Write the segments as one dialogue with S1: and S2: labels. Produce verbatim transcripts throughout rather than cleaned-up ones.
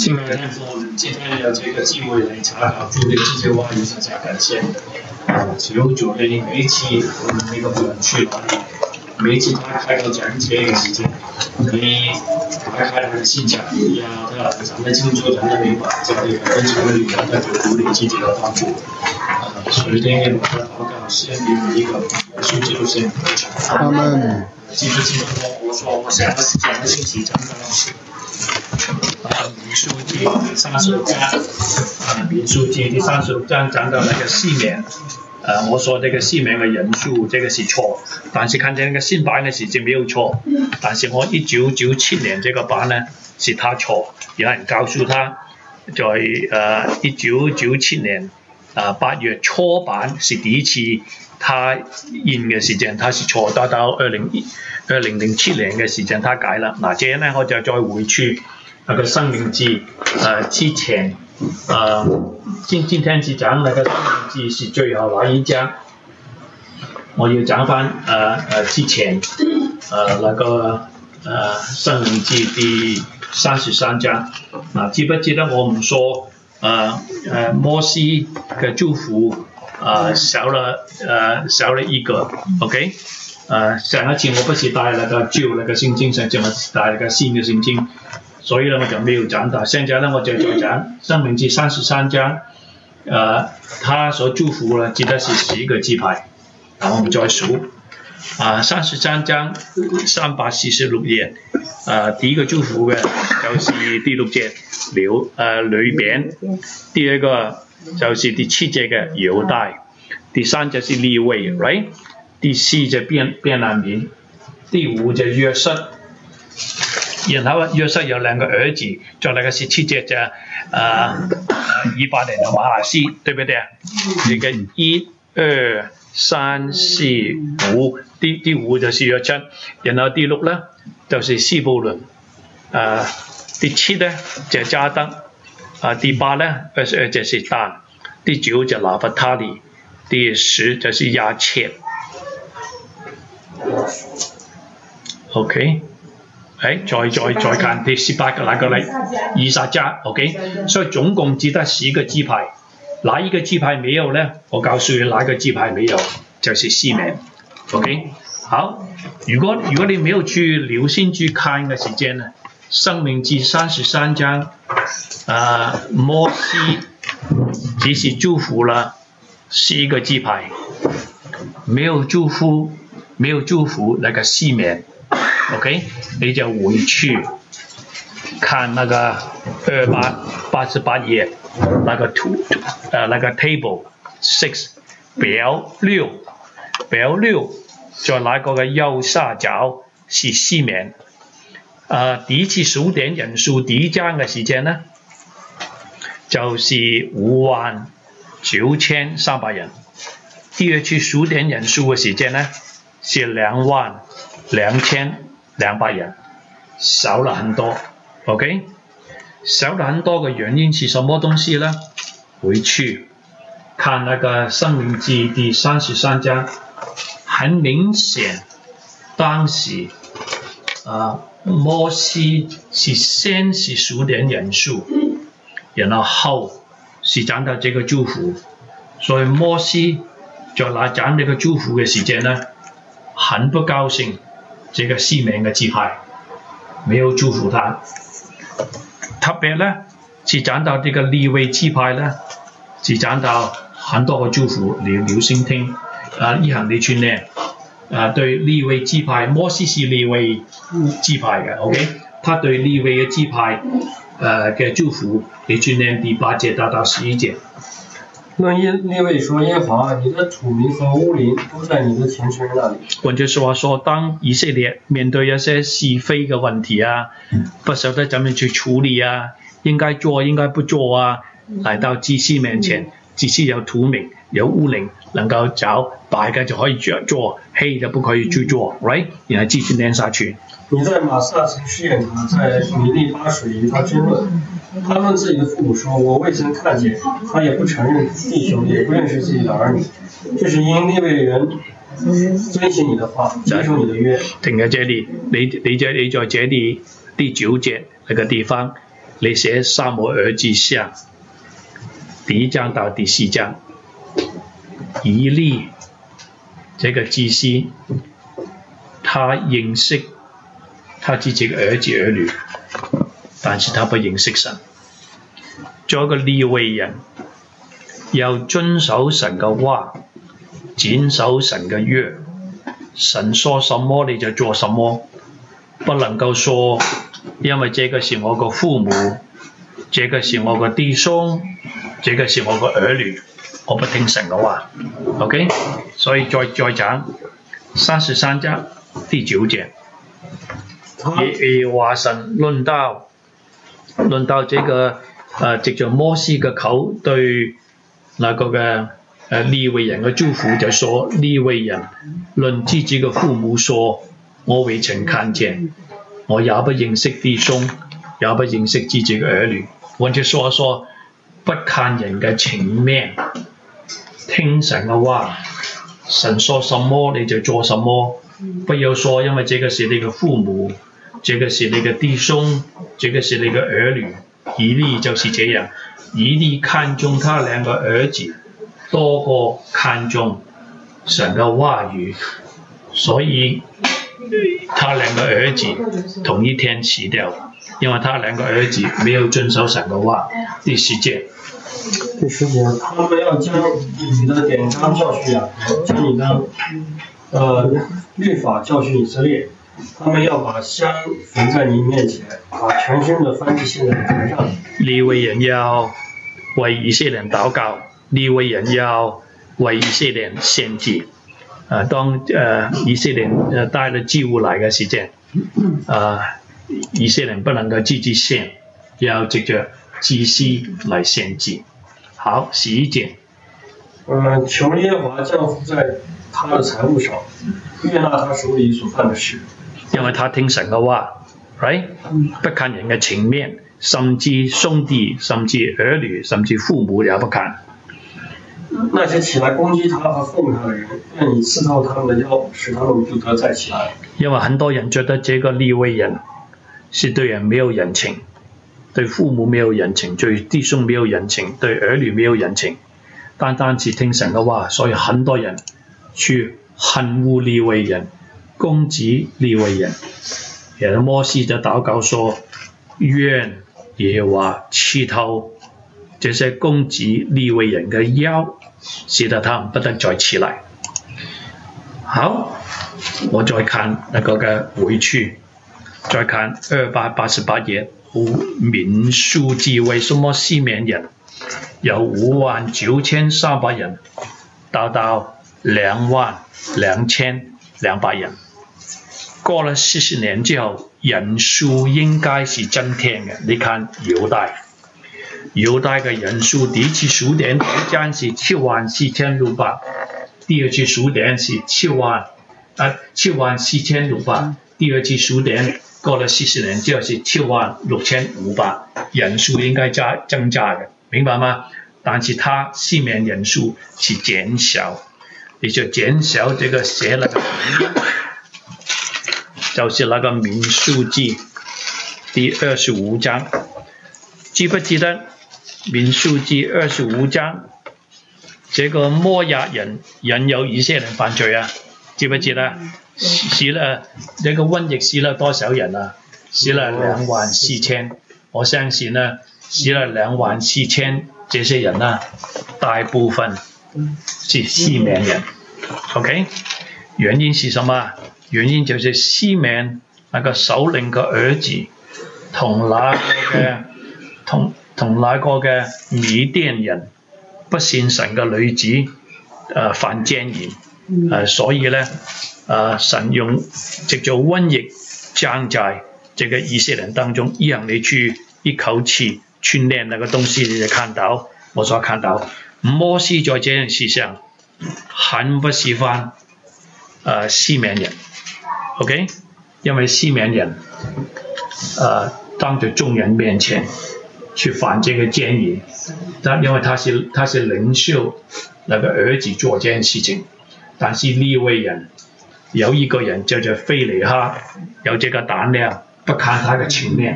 S1: 亲爱的天父，我们今天有这个机会来查考主的这些话语，实在感谢。啊，求主的每一期我们那个不能去哪里，每一期他开到讲这个时间，可以打开他的心墙，让他咱们清楚，咱们明白，在这个跟这个里面的主的积极的帮助。啊，所以今天我的祷告献给每一个属基督信徒。
S2: 阿门。
S1: 记不记得我我说我想要讲的信息讲到。啊，民数记第三十五章，啊，民数记第三十五章讲到那个西缅，呃，我说这个西缅的人数这个是错，但是看见那个新版的时间没有错，但是我一九九七年这个版呢是他错，有人告诉他，在呃一九九七年啊八月初版是第一次他印嘅時間，他是錯，到到二零二零零七年嘅時間，他改了。嗱，這樣呢，我就再回去那個生命記，呃之前，呃今今天是講那個生命記是最後那一章，我要講翻呃呃之前，呃那個呃生命記第三十三章，嗱，記不記得我們說，呃呃摩西嘅祝福？啊、呃，少了呃少了一個 ，OK， 呃上一次我不是帶那個舊那個聖經，上次我是帶那個新嘅聖經，所以呢我就沒有講到。現在呢我就再講申命記三十三章，呃，他所祝福呢記得是十個支派，然後我們再數，啊三十三章三百四十六頁，啊第一個祝福嘅就是第六節流呃裏邊，第二個。就是第七節嘅猶大，第三就是利未 ，right？ 第四就便便雅憫，第五就約瑟，然後約瑟有兩個兒子，再來個十七節就啊以法蓮同瑪拿西，對不對啊？這個一二三四五，第第五就是約瑟，然後第六呢就是西布倫，啊第七呢就迦得。啊，第八呢，二十二就是但，第九就拿弗他利，第十就是亞切。OK， 哎，再再再看第十八個那個呢？以薩迦 ，OK， 所以總共只得十個支派，哪一個支派沒有呢？我告訴你，哪個支派沒有，就是西緬 ，OK， 好，如果如果你沒有去留心去看嘅時間呢，申命記三十三章。啊，摩西只是祝福了十個支派，沒有祝福，沒有祝福那個西緬 ，OK， 你就回去看那個二八八十八頁那個圖，呃那個 table six 表六表六，在那個嘅右下角是西緬。啊，第一次數點人數第一章嘅時間呢？就是五萬九千三百人。第二次數點人數嘅時間呢，是兩萬兩千兩百人，少了很多。OK， 少了很多嘅原因是什麼東西呢？回去看那個申命記第三十三章，很明顯，當時啊，摩西是先是數點人數。然後後是講到這個祝福，所以摩西在那講這個祝福嘅時間呢，很不高興，這個西緬嘅支派沒有祝福他。特別呢是講到這個利未支派呢，是講到很多個祝福，你留心聽。啊，以後你去念，啊對利未支派，摩西是利未支派嘅 ，OK， 他對利未嘅支派。呃，嘅祝福，你去念第八節到到十一節。
S2: 那利未說：耶和華，你的土民和烏林都在你的前塵那裡。
S1: 換句說話說，當以色列面對一些是非嘅問題啊，不曉得怎麼去處理啊，應該做應該不做啊，來到祭司面前，祭司有土民有烏林能夠找白嘅就可以做，黑的不可以去做 ，right？ 然後繼續念下去。
S2: 你在馬薩曾試驗他，在米利巴水與他爭論。他問自己的父母說：我未曾看見。他也不承認弟兄，也不認識自己的兒女。這是因利未人遵行你的話，遵守你的約。
S1: 停喺這裡，你你在你在這裡第九節那個地方， 你写撒母耳记下第一章到第四章，以利这个祭司，他认识他自己的儿子儿女，但是他不認識神。做一個利未人，要遵守神嘅話，謹守神嘅約。神說什麼你就做什麼，不能夠說因為這個是我個父母，這個是我個弟兄，這個是我個兒女，我不聽神嘅話。OK， 所以再再講三十三章第九節，耶和華神論到論到這個誒藉着摩西嘅口對那個嘅誒利未人嘅祝福，就說利未人論自己嘅父母說，我未曾看見，我也不認識弟兄，也不認識自己嘅兒女。換句說說，不看人嘅情面，聽神嘅話，神說什麼你就做什麼，不要說因為這個是你嘅父母，這個是你嘅弟兄，這個是你嘅兒女。以利就是這樣，以利看重他兩個兒子多過看重神嘅話語，所以他兩個兒子同一天死掉，因為他兩個兒子沒有遵守神嘅話。第十節，
S2: 第十節，他們要將你的典章教訓雅各，將你的呃律法教訓以色列。他們要把香焚在你面前，把全身的燔祭獻在台上。
S1: 利未人要為以色列人禱告，利未人要為以色列人獻祭。啊，當誒、呃、以色列人帶了祭物來嘅時間，啊，以色列人不能夠自己獻，要藉着祭司來獻祭。好，十一節。
S2: 呃，求耶和華降福在他的財物上，悅納他手裏所犯的事。
S1: 因為他聽神嘅話 ，right？ 不看人嘅情面，甚至兄弟，甚至兒女，甚至父母也不看。
S2: 那些起來攻擊他和奉他的人，願你刺透他們的腰，使他們不得再起來。
S1: 因為很多人覺得這個利未人是對人沒有人情，對父母沒有人情，對弟兄沒有人情，對兒女沒有人情，單單是聽神嘅話，所以很多人去恨惡利未人。攻擊利未人，然後摩西就禱告說：願耶和華刺透這些攻擊利未人嘅腰，使得他們不得再起來。好，我再看那個嘅回處，再看二百八十八頁，民數記為什麼西緬人有五萬九千三百人，達到兩萬兩千兩百人。過了四十年之後，人數應該是增添嘅。你看猶大，猶大嘅人數第一次數點第一章是七萬四千六百，第二次數點是七萬啊七萬四千六百，第二次數點過了四十年之後是七萬六千五百，人數應該加增加嘅，明白嗎？但是他西面人數是減少，你就減少這個寫了個就是那個民數記第二十五章，記不記得民數記二十五章？這個摩押人引誘以色列人犯罪啊，記不記得？死了這個瘟疫死了多少人啊？死了兩萬四千，我相信呢，死了兩萬四千，這些人呢，大部分是西緬人 ，OK？ 原因是什麼？原因就是西緬那個首領嘅兒子同那個嘅同同那個嘅米甸人不信神嘅女子誒、呃、犯奸淫誒，所以咧誒、呃、神用藉著瘟疫降在這個以色列人當中，讓你去一口氣去念那個東西，你就看到我所看到摩西在這件事上很不喜歡誒西緬人。OK， 因為西緬人，呃，當着眾人面前去犯這個奸淫，但因為他是他是領袖那個兒子做這件事情，但是利未人有一個人叫做非尼哈，有這個膽量，不看他的情面，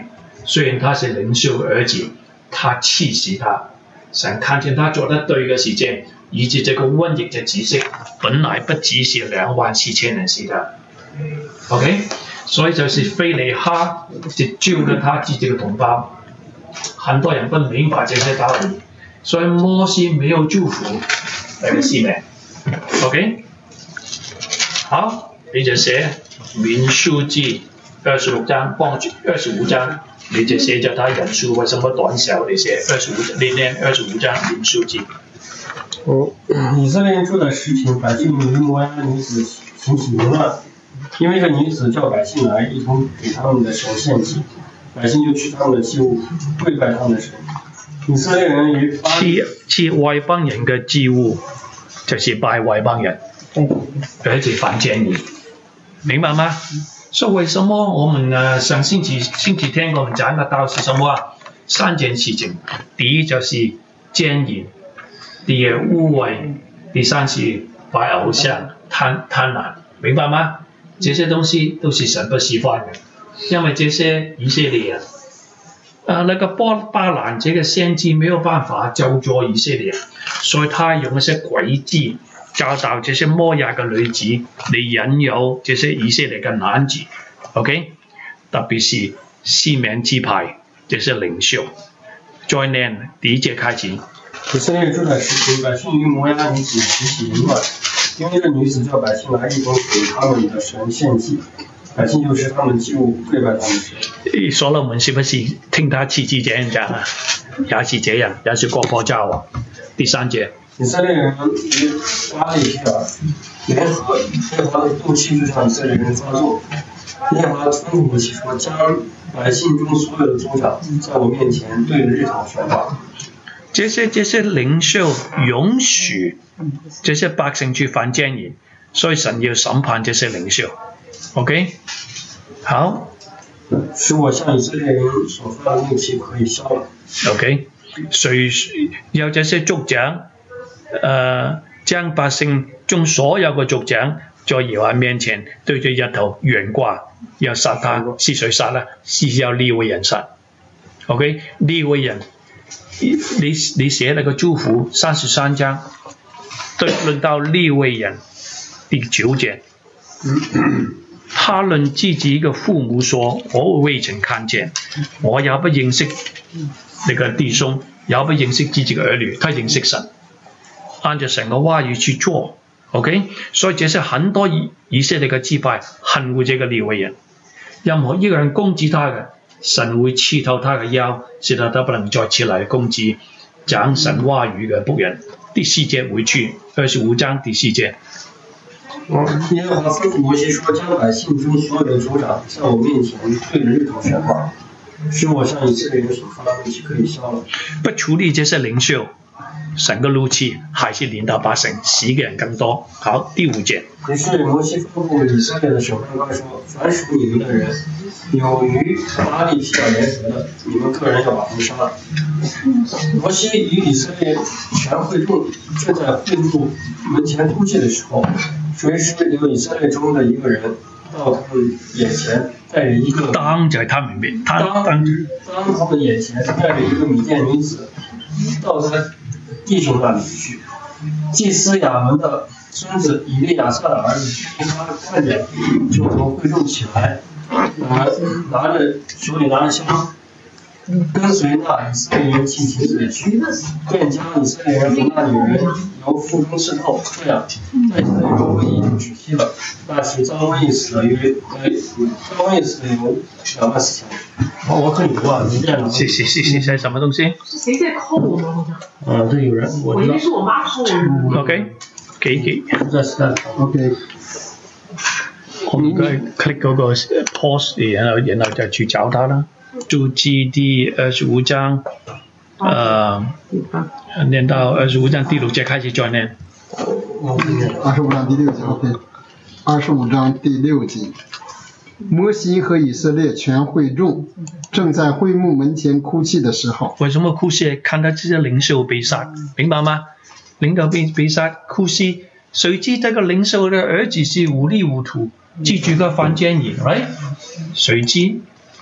S1: 虽然他是领袖的儿子，他气死他。神看见他做得对的事情，以致这个瘟疫的知识本来不只是两万四千人死的。OK， 所以就是非尼哈就救了他自己的同胞。很多人不明白这些道理，所以摩西没有祝福那个西面。OK， 好，你就写民数记二十六章，帮助二十五章，你就写着他人数为什么短小，你写二十五，你念二十五章民数记。
S2: 哦，以色列人住在什亭，百姓与摩押女子行起淫乱，因为这女子叫百姓来，一同给他们的神献祭，百姓就吃他们的祭物，跪拜他们的神。以色列人与
S1: 吃吃外邦人嘅祭物，就是拜外邦人，而且犯奸淫，明白吗？所以为什么我们呃上星期星期天我们讲的道是什么啊？三件事情，第一就是奸淫，第二污秽，第三是拜偶像、贪贪婪，明白吗？这些东西都是神不喜欢的，因为这些以色列人。呃，那个巴巴兰这个先知没有办法救助以色列，所以他用一些诡计教導這些摩押嘅女子嚟引誘這些以色列嘅男子 ，OK， 特別是西緬支派這些領袖。再念第一節開始。
S2: 以色列住在什亭，百姓與摩押女子行起淫亂，因為這女子叫百姓來，一同給他們的神獻祭。百姓就吃他們祭物，跪拜他們神。
S1: 所羅門是不是聽他妻子這樣講啊？也是這樣，也是國破家亡。第三節。
S2: 以色列人與巴力希爾聯合，耶和華的怒氣就向以色列人發作。耶和華吩咐摩西說：將百姓中所有的族長在我面前對着日頭懸掛。
S1: 這些這些領袖容許這些百姓去犯奸淫，所以神要審判這些領袖。OK， 好，
S2: 使我向以色列人所發的怒氣可以消了。
S1: OK， 所以有這些族長，呃，將百姓中所有嘅族長在耶和華面前對着日頭懸掛，要殺他，是誰殺呢？是由利未人殺。OK， 利未人，你你寫那個祝福三十三章，對論到利未人第九節。他論自己嘅父母說：我未曾看見，我也不認識那個弟兄，也不認識自己嘅兒女。他認識神，按照神嘅話語去做。OK， 所以這是很多以色列嘅支派恨惡這個利未人。任何一個人攻擊他嘅，神會刺透他嘅腰，使到他不能再起來攻擊講神話語嘅僕人。第四節回去，二十五章第四節。
S2: 耶和華吩咐摩西說：將百姓中所有的族長在我面前對着日頭懸掛，使我向以色列人所發的怒氣可以消了。
S1: 不處理這些領袖，神嘅怒氣還是臨到百姓，死嘅人更多。好，第五節。
S2: 於是摩西吩咐以色列的審判官說：凡屬你們的人，有與巴力希爾聯合的，你們個人要把他們殺了。摩西與以色列全會眾正在會幕門前哭泣的時候，隨時有以色列中的一個人到他們眼前帶着一個
S1: 當在他們面，當
S2: 當當他們眼前帶着一個米甸女子到他弟兄那裡去。祭司亞門的孫子以利亞撒的兒子因他看見，就從會眾起來，呃，拿着手裡拿着香，跟隨那以色列人進行死去，便將以色列人和那女人由腹中刺透，這樣在以色列中瘟疫就止息了。那時遭瘟疫死了約呃，遭瘟疫死了有兩萬四千人。哦，我看有啊，你這樣。
S1: 是是是是是什麼東西？
S3: 是誰在扣我嗎？好像。
S2: 嗯，這有人，我知道。
S3: 我以為是我媽扣我。
S1: OK，給給。
S2: 這是的 ，OK。
S1: 我們可以 click 嗰個 pause，然後然後就去找它啦。注記第二十五章，呃，念到二十五章第六節開始再念。
S4: 二十五章第六節 ，OK。二十五章第六節，摩西和以色列全會眾正在會幕門前哭泣的時候。
S1: 為什麼哭泣？看到這些領袖被殺，明白嗎？領袖被被殺，哭泣。誰知這個領袖的兒子是糊裡糊塗，記住個犯奸淫 ，right？誰知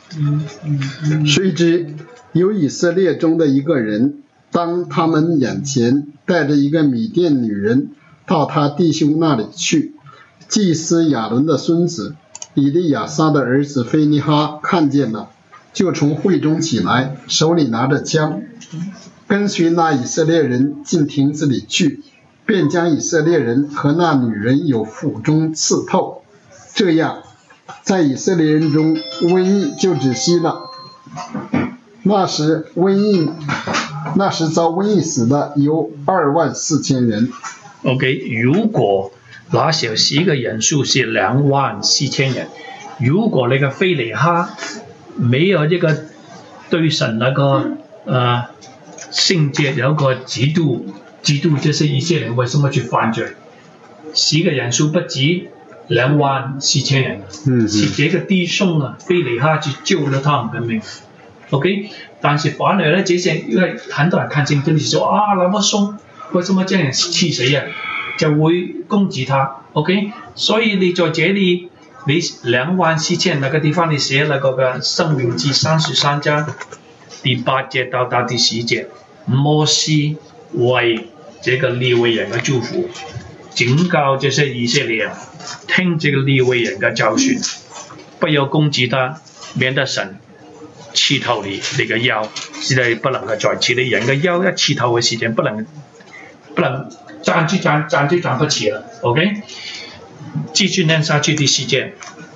S4: 谁知有以色列中的一个人，当他们眼前带着一个米甸女人到他弟兄那里去，祭司亚伦的孙子以利亚撒的儿子菲尼哈看见了，就从会中起来，手里拿着枪，跟随那以色列人进亭子里去，便将以色列人和那女人有腹中刺透。这样，在以色列人中瘟疫就止息了。那时瘟疫，那时遭瘟疫死的有二万四千人。
S1: OK， 如果那小时嘅人數是兩萬四千人，如果那個非尼哈沒有這個對神那個呃聖潔有個嫉妒，嫉妒這些以色列人為什麼去犯罪？死嘅人數不止兩萬四千人，
S4: 嗯，
S1: 是這個弟兄啊，非尼哈去救了他們的命。OK， 但是反而呢，這些因為很多人看見這裡說啊，那麼鬆，為什麼這樣氣死啊？就會攻擊他 ，OK， 所以你在這裡，你兩萬四千那個地方，你寫那個嘅申命記三十三章第八節到到第十節，摩西為這個利未人嘅祝福，警告這些以色列人，聽這個利未人嘅教訓，不要攻擊他，免得神刺透你你嘅腰，使你不能夠再刺。你人嘅腰一刺透嘅時間，不能不能。站就站，站就站不起了。OK， 繼續念下去第四節。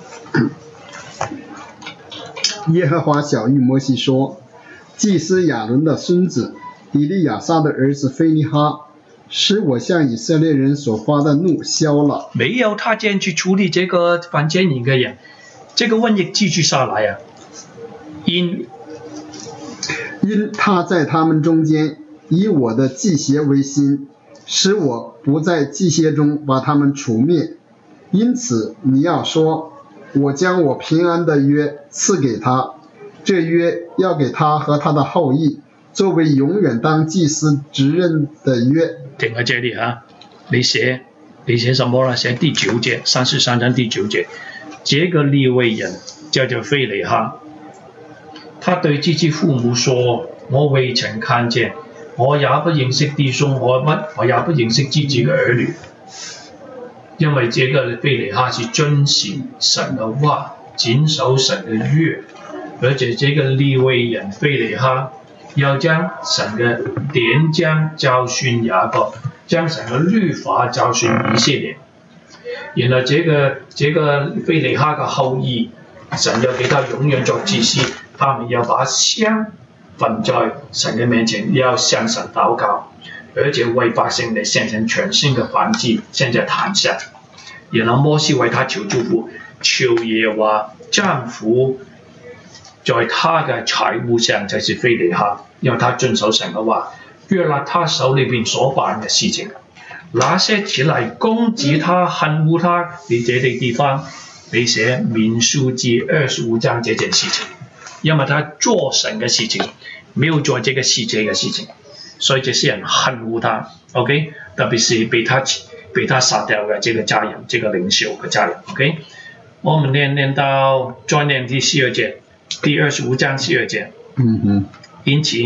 S4: 耶和華曉諭摩西說：祭司亞倫的孫子以利亞撒的兒子菲尼哈，使我向以色列人所發的怒消了。
S1: 沒有他這樣去處理這個犯奸淫嘅人，這個瘟疫繼續下來啊！因
S4: 因他在他們中間以我的祭邪為心，使我不在祭邪中把他們除滅。因此你要說，我將我平安的約賜給他，這約要給他和他的後裔，作為永遠當祭司職任的約。
S1: 停喺這裡嚇，你寫你寫什麼啦？寫第九節，三十三章第九節，這個利未人叫做非尼哈，他對自己父母說：我未曾看見。我也不認識弟兄，我不我也不認識自己嘅兒女，因為這個非尼哈是遵行神嘅話，謹守神嘅約，而且這個利未人非尼哈要將神嘅典章教訓雅各，將神嘅律法教訓以色列。然後這個這個非尼哈嘅後裔，神要給他永遠作祭司，他們要把香焚在神嘅面前，要向神禱告，而且為百姓嚟獻上全新嘅燔祭，獻在壇上。然後摩西為他求祝福，求耶和華賜福在他嘅財物上，就是非尼哈，因為他遵守神嘅話，約納他手裏邊所辦嘅事情，那些起來攻擊他、恨惡他，你這啲地方你寫民數記二十五章這件事情。因為他做神嘅事情，沒有做這個世界嘅事情，所以這些人恨惡他。OK， 特別是被他被他殺掉嘅這個家人，這個領袖嘅家人。OK， 我們念念到再念第十二節，第二十五章十二節。
S4: 嗯哼。
S1: 因此，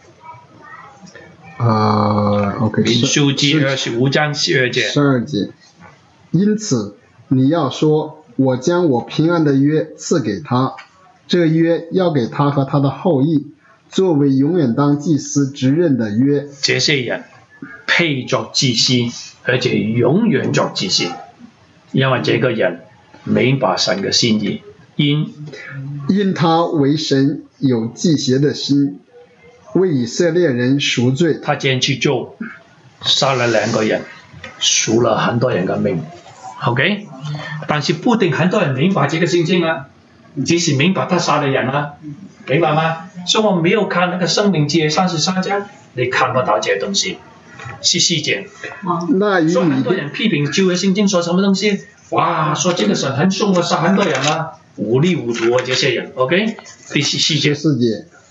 S4: 啊 ，OK。
S1: 民數記二十五章十二節。
S4: 十二節。因此，你要說，我將我平安的約賜給他。這約要給他和他的後裔，作為永遠當祭司職任的約。
S1: 這些人配作祭司，而且永遠作祭司，因為這個人明白神嘅心意，因
S4: 因他為神有祭邪的心，為以色列人贖罪。
S1: 他這樣去做，殺了兩個人，贖了很多人嘅命。OK， 但是不一定很多人明白這個聖經啊。只是明白他殺了人啊，明白嗎？所以我沒有看那個申命記三十三章，你看不到這東西。十四節，所以很多人批評舊約聖經說什麼東西？哇，說這個神很兇啊，殺很多人啊，糊裡糊塗啊，這些人。OK，第十四節。
S4: 十四節，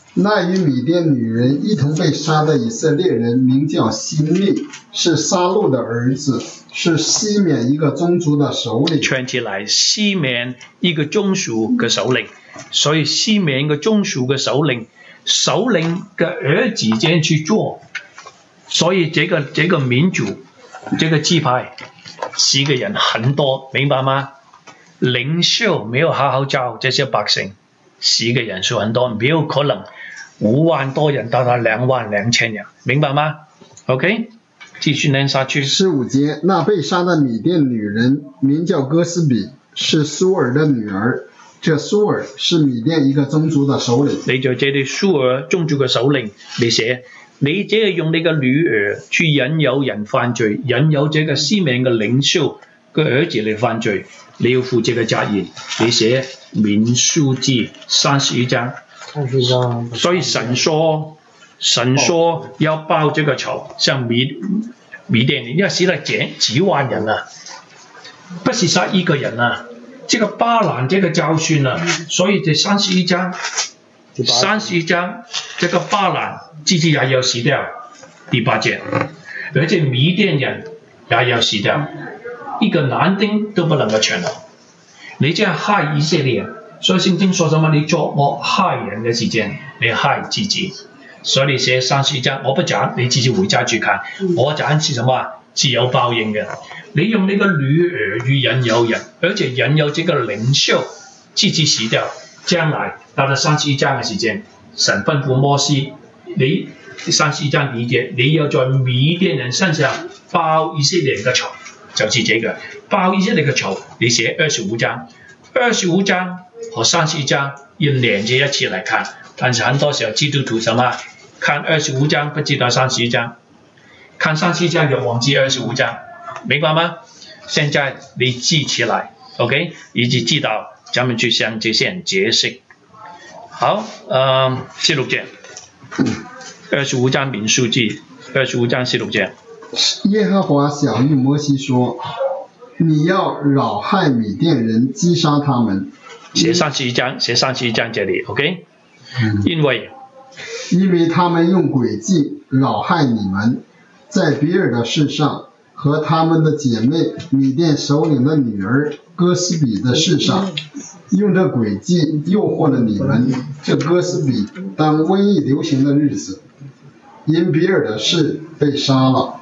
S4: 那与米甸女人一同被杀的以色列人名叫希密，是撒路的儿子，是西缅一个宗族的首领。
S1: 串起来，西缅一個宗屬嘅首領，所以西緬一個宗屬嘅首領，首領嘅兒子這樣去做，所以這個這個民族，這個支派死嘅人很多，明白嗎？領袖沒有好好教這些百姓，死嘅人數很多，沒有可能五萬多人到達兩萬兩千人，明白嗎 ？OK。繼續念下去。
S4: 十五節，那被殺的米甸女人名叫哥斯比，是蘇爾的女兒。這蘇爾是米甸一個宗族的首領。
S1: 你就這啲蘇爾宗族嘅首領，你寫，你這係用你嘅女兒去引誘人犯罪，引誘這個西緬嘅領袖嘅兒子嚟犯罪，你要負這個責任。你寫民數記三十一章。
S2: 三十一章。
S1: 所以神說。神說要報這個仇，像米米甸人，因為死了幾幾萬人啊，不是殺一個人啊，這個巴蘭這個教訓啊，所以這三十一章，三十一章這個巴蘭自己也要死掉，第八節，而且米甸人也要死掉，一個男丁都不能夠存留，你這樣害以色列人，所以聖經說什麼？你作惡害人嘅時間，你害自己。所以你寫三十一章，我不講，你自己回家去看。我講是什麼？是有報應嘅。你用你個女兒去引誘人，而且引誘這個領袖自己死掉。將來到了三十一章嘅時間，神吩咐摩西，你三十一章第一節，你要在米甸人身上報以色列人嘅仇，就是這個報以色列嘅仇。你寫二十五章，二十五章和三十一章要連接一起來看。但是很多時候基督徒什麼看二十五章不知道三十一章，看三十一章就忘記二十五章，明白嗎？現在你記起來 ，OK， 以及知道咱們去向這些人解釋。好，嗯，十六節，二十五章民數記，二十五章十六節。
S4: 耶和華曉諭摩西說：你要擾害米甸人，擊殺他們。
S1: 寫三十一章，寫三十一章這裡 ，OK。因為
S4: 因為他們用詭計擾害你們，在比爾的事上和他們的姐妹米甸首領的女兒哥斯比的事上，用這詭計誘惑了你們。這哥斯比當瘟疫流行的日子，因比爾的事被殺了。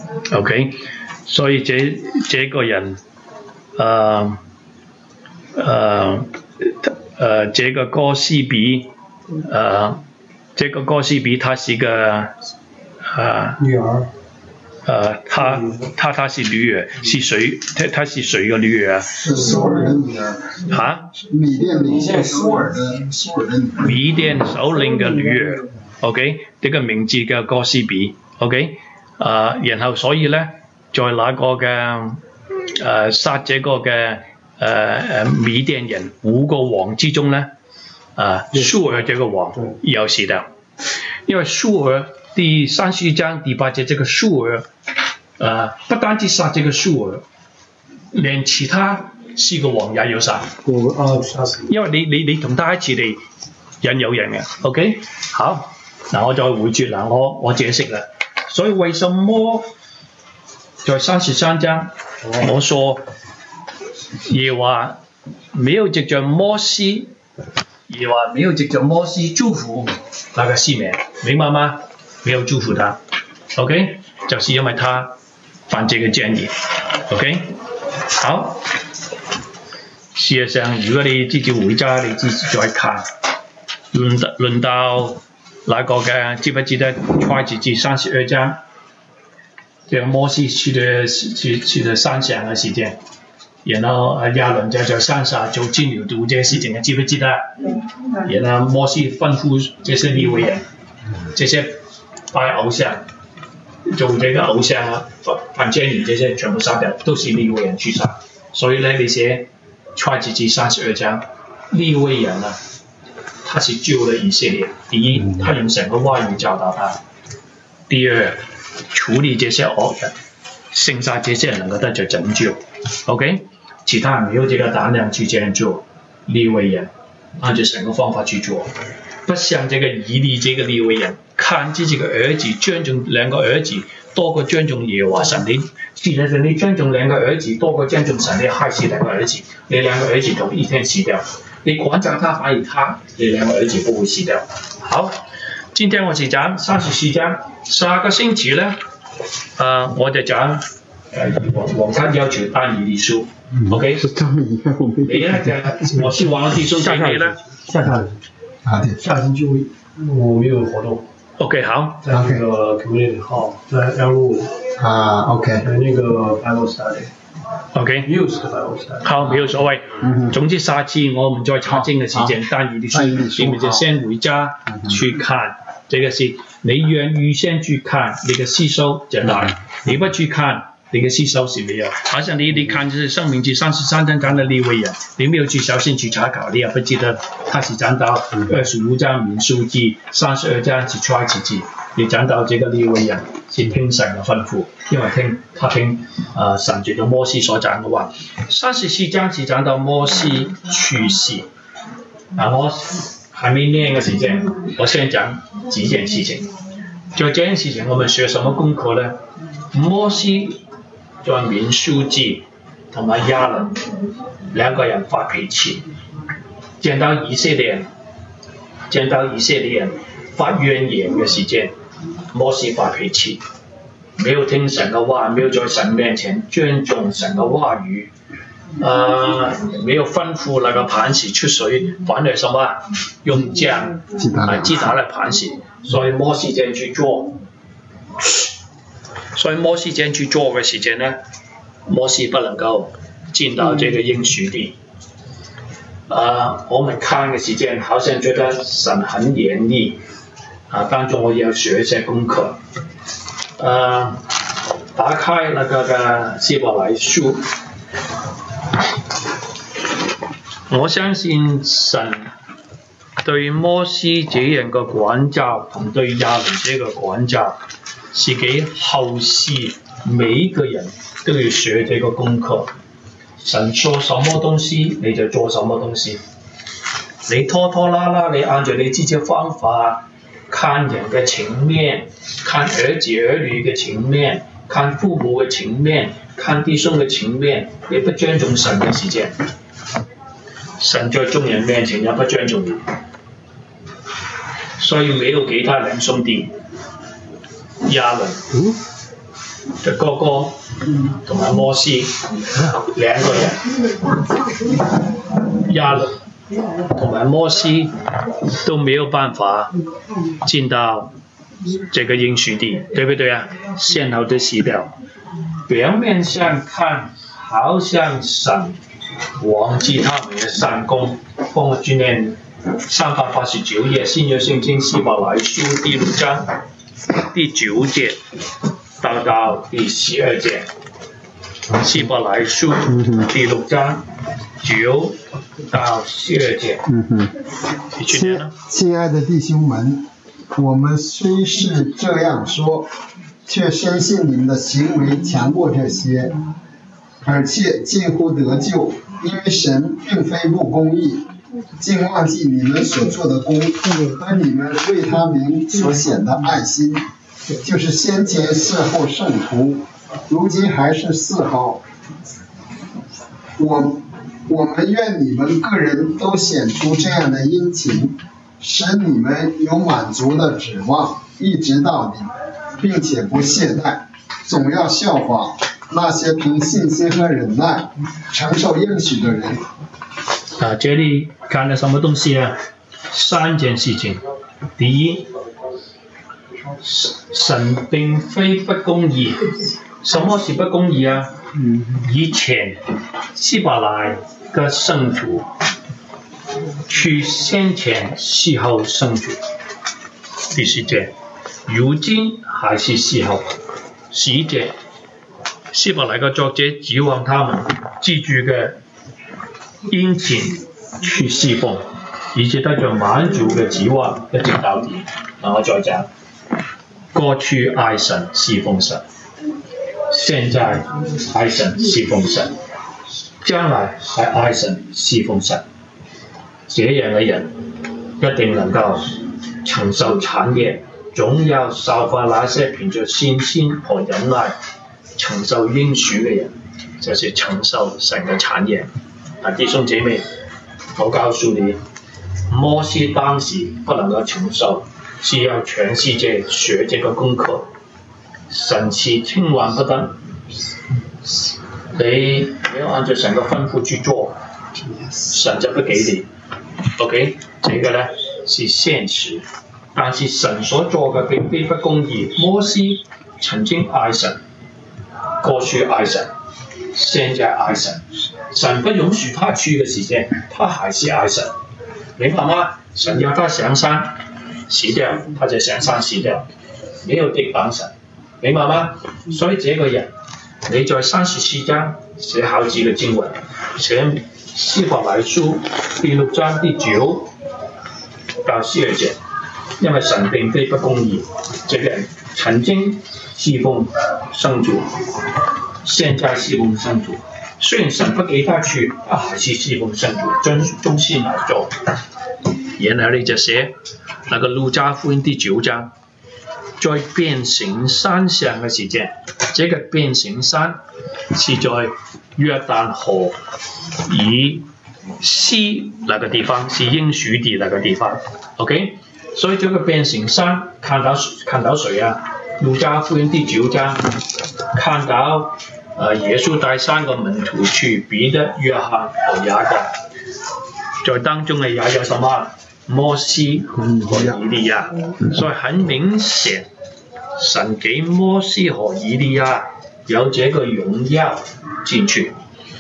S1: OK， 所以這這個人，呃呃呃，這個哥斯比。呃，這個哥斯比他是個呃
S2: 女兒，
S1: 呃，他他他是女兒，是誰？他他是誰嘅女兒啊？
S4: 是蘇爾的女兒。
S1: 嚇？
S4: 米甸領袖蘇爾的蘇爾的女兒。
S1: 米甸首領嘅女兒 ，OK， 呢個名字叫哥斯比 ，OK， 啊、呃，然後所以咧，在那個嘅誒、呃、殺這個嘅誒誒米甸人五個王之中咧。啊，蘇爾這個王要死的，因為蘇爾第三十一章第八節這個蘇爾，啊，不單止殺這個蘇爾，連其他四個王也要殺。因為你你你同他一起嚟引誘人嘅 ，OK？ 好，嗱我再回轉啦，我我解釋啦。所以為什麼在三十三章我說耶和華沒有藉着摩西？也話沒有藉着摩西祝福那個西緬，明白嗎？沒有祝福他 ，OK， 就是因為他犯這個奸淫 ，OK， 好。事實上，如果你自己回家，你自己再看，輪到輪到那個嘅，記不記得創世記三十二章，這個摩西去的去去的山上嘅時間。然後亞倫就在山上做金牛犢這些事情，記不記得？然後摩西吩咐這些利未人，這些拜偶像、做這個偶像、犯奸淫這些全部殺掉，都是利未人去殺。所以呢，你寫創世記三十二章，利未人啊，他是救了以色列。第一，他用神的話語教導他；第二，處理這些惡人，剩下這些人能夠得着拯救。OK。其他人沒有這個膽量去這樣做，利未人按照神嘅方法去做，不不像这个以利这个利未人，看自己的儿子尊重两个儿子多过尊重耶和华神。你既然是你尊重两个儿子多过尊重神，你害死两个儿子，你两个儿子同一天死掉。你管教他，反而他，你两个儿子不会死掉。好，今天我是讲三十四章，下个星期呢，呃，我就讲呃王王家要求但以理书。OK，
S4: 是这么一样，我没
S1: 你呢讲我是王弟兄姐妹呢？
S2: 下下
S4: 啊，对，
S2: 下星期我们有活动。
S1: OK， 好，
S2: 在那个 community hall， 在 L 五
S4: 啊 ，OK，
S2: 那个 Bible study。
S1: OK，
S2: Muse 嘅 Bible study。
S1: 好，沒有所謂。
S4: 嗯、
S1: 總之下次我們再查證嘅時間，但以理書，你們就先回家去看。這個是你願預先去看，你嘅吸收就大；你不去看，你嘅吸收是沒有。好像你你看就是《申命記》三十三章講的利未人，你沒有去小心去查考，你也不記得他是講到二十五章民數記，三十二章是出埃及記。你講到這個利未人是聽神嘅吩咐，因為聽他聽啊、呃、神藉着摩西所講嘅話。三十四章是講到摩西去世。啊，我還沒念嘅時間，我先講幾件事情。就這件事情，我們學什麼功課呢？摩西在民數記同埋亞倫兩個人發脾氣，見到以色列人，見到以色列人發怨言嘅時間。摩西發脾氣，沒有聽神嘅話，沒有在神面前尊重神嘅話語，呃，沒有吩咐那個磐石出水，反而什麼用杖啊擊打了磐石，所以摩西這樣去做，所以摩西這樣去做嘅時間呢，摩西不能夠進到這個應許地。呃，我們看嘅時間好像覺得神很嚴厲。啊，當中我要學一些功課。呃，打開那個嘅希伯來書，我相信神對摩西這樣嘅管教同對亞倫這個管教，是給後世每一個人都要學這個功課。神說什麼東西你就做什麼東西，你拖拖拉拉，你按照你自己方法。看人嘅情面，看兒子兒女嘅情面，看父母嘅情面，看弟兄嘅情面，你不尊重神嘅時間，神在眾人面前也不尊重你，所以沒有給他兩兄弟亞倫嘅哥哥同埋摩西兩個人，亞倫同埋摩西都沒有辦法進到這個應許地，對不對啊？先後都死掉。表面上看，好像神忘記他們的善功。幫我轉念三百八十九頁新約聖經希伯來書第六章第九節到到第十二節。希伯來書第六章九到十二節。
S4: 嗯哼，親親愛的弟兄們，我們雖是這樣說，卻深信你們的行為強過這些，而且近乎得救，因為神並非不公義，竟忘記你們所做的功和你們為他名所顯的愛心，就是先前侍候聖徒，如今還是侍候。我我們願你們個人都顯出這樣的殷勤，使你們有滿足的指望，一直到底，並且不懈怠，總要效法那些憑信心和忍耐承受應許的人。
S1: 啊，這裡看了什麼東西啊？三件事情。第一，神並非不公義。什麼是不公義啊？以前希伯來嘅聖徒去先前侍候聖徒，第四節，如今還是侍候。十一節，希伯來嘅作者指望他們記住嘅殷勤去侍奉，而且得着滿足嘅指望一直到底。然後再講，過去愛神侍奉神。現在愛神侍奉神，將來還愛神侍奉神，這樣嘅人一定能夠承受产业，总要烧化那些凭着信心和忍耐承受应许的人，这是承受神的产业。啊，弟兄姐妹，我告诉你，摩西当时不能够承受，需要全世界学这个功课。神是千万不得，你没有按照神的吩咐去做，神就不给你。OK， 这个呢是现实，但是神所做的并非不公义。摩西曾经爱神，过去爱神，现在爱神。神不允许他去的时间，他还是爱神，明白吗？神要他上山死掉，他就上山死掉，没有抵挡神，明白吗？所以这个人，你在三十四章寫好幾個經文，寫希伯來書第六章第九到十二節，因為神並非不公義，這個人曾經侍奉聖主，現在侍奉聖主。雖然神不給他去，他還是侍奉聖主，遵忠心來做。然後你就寫那個路加福音第九章，在變形山上嘅時間，這個變形山是在約旦河以西那個地方，是應許地那個地方。OK， 所以這個變形山看到看到誰啊？路加福音第九章看到。呃，耶穌帶三個門徒去，彼得、約翰和雅各，在當中嘅也有什麼？摩西和以利亞，所以很明顯，神給摩西和以利亞有這個榮耀進去。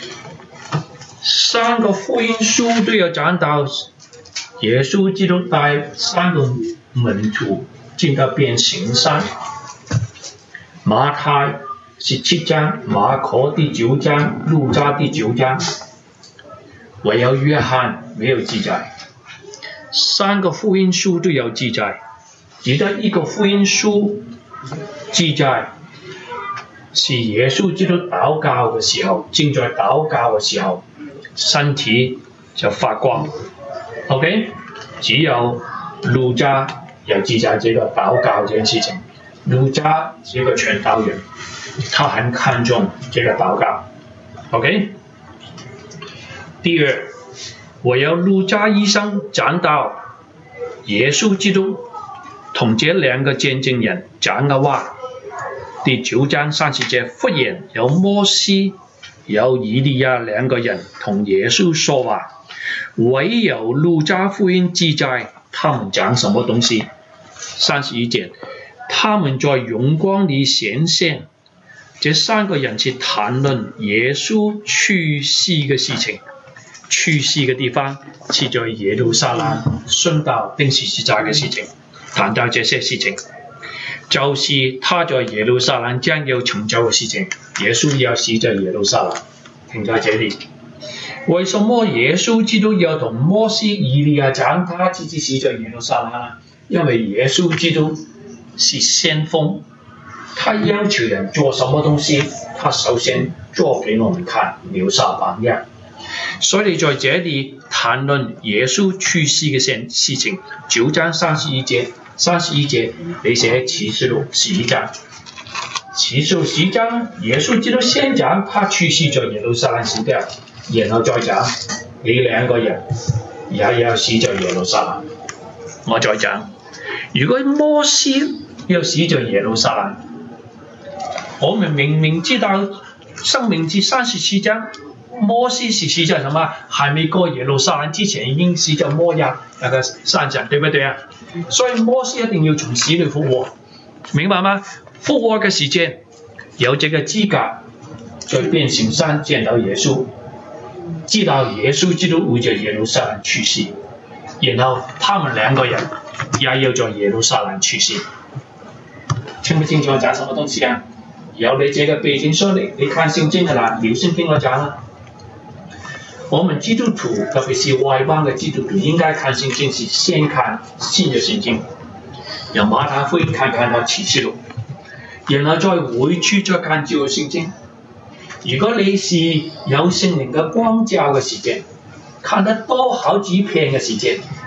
S1: 三個福音書都有講到，耶穌基督帶三個門徒進到變形山，馬太十七章，馬可第九章，路加第九章，唯有約翰沒有記載。三個福音書都有記載，只得一個福音書記載是耶穌基督禱告嘅時候，正在禱告嘅時候，身體就發光。OK， 只有路加有記載這個禱告這件事情。路加是一個傳道人，他很看重這個禱告。OK， 第二，我有路加醫生講到耶穌基督同這兩個見證人講嘅話。第九章三十節，忽然有摩西有以利亞兩個人同耶穌說話，唯有路加福音記載他們講什麼東西。三十一節，他們在榮光裡顯現。這三個人是談論耶穌去世嘅事情，去世嘅地方是在耶路撒冷殉道釘十字架嘅事情，談到這些事情，就是他在耶路撒冷將要成就嘅事情。耶穌要死在耶路撒冷，停在這裡。為什麼耶穌基督要同摩西、以利亞講他自己死在耶路撒冷呢？因為耶穌基督是先鋒，他要求人做什麼東西，他首先做給我們看，留下榜樣。所以在這裡談論耶穌去世嘅事情。九章三十一節，三十一節你寫啟示錄十一章，啟示錄十一章，耶穌基督先講他去世在耶路撒冷死掉，然後再講你兩個人也要死在耶路撒冷。我再講，如果摩西要死在耶路撒冷，我們明明知道申命記三十四章，摩西是死在什麼？還沒過耶路撒冷之前已經死在摩押那個山上，對不對啊？所以摩西一定要從死裡復活，明白嗎？復活嘅時間有這個資格在變形山見到耶穌，知道耶穌基督會在耶路撒冷去世，然後他們兩個人也要在耶路撒冷去世。聽不清楚我講什麼東西啊？有你這個背景說你你看聖經的啦，留心聽我講啦。我們基督徒，特別是外邦的基督徒，應該看聖經是先看新的聖經，由馬太福音看看到啟示錄，然後再回去再看舊聖經。如果你是有聖靈嘅光照嘅時間，看得多好幾篇嘅時間，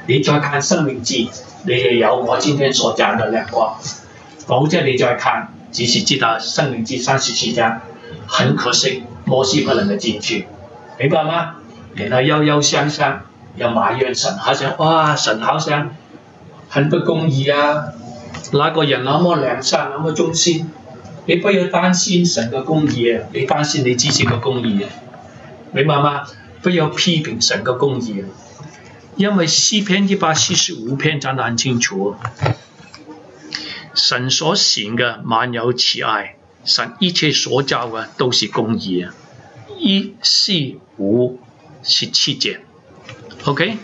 S1: 你再看《生命記》，你也有我今天所講的亮光。否則你再看，只是知道《生命記》三十七章，很可惜，摩西不能夠進去，明白嗎？然後憂憂傷傷，又埋怨神，好像哇，神好像很不公義啊！那個人那麼良善，那麼忠心，你不要擔心神嘅公義啊，你擔心你自己嘅公義啊，明白嗎？不要批評神嘅公義啊，因為詩篇一百四十五篇講得很清楚，神所行嘅滿有慈愛，神一切所造嘅都是公義啊，一四五十七節 ，OK？